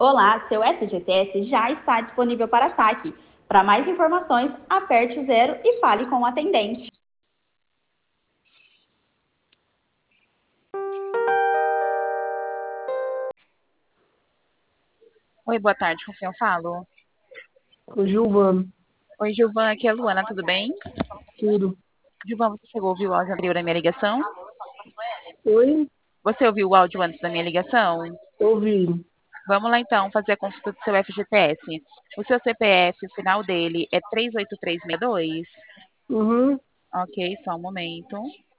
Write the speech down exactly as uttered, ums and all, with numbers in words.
Olá, seu F G T S já está disponível para saque. Para mais informações, aperte o zero e fale com o atendente. Oi, boa tarde, com quem eu falo? Ô, Giovana, Oi, Gilvan, aqui é a Luana, tudo bem? tudo. Gilvan, você chegou a ouvir o áudio anterior da minha ligação? Oi? Você ouviu o áudio antes da minha ligação? Ouvi. Vamos lá então fazer a consulta do seu F G T S. O seu C P F, o final dele é três oito três seis dois? Uhum. Ok, só um momento.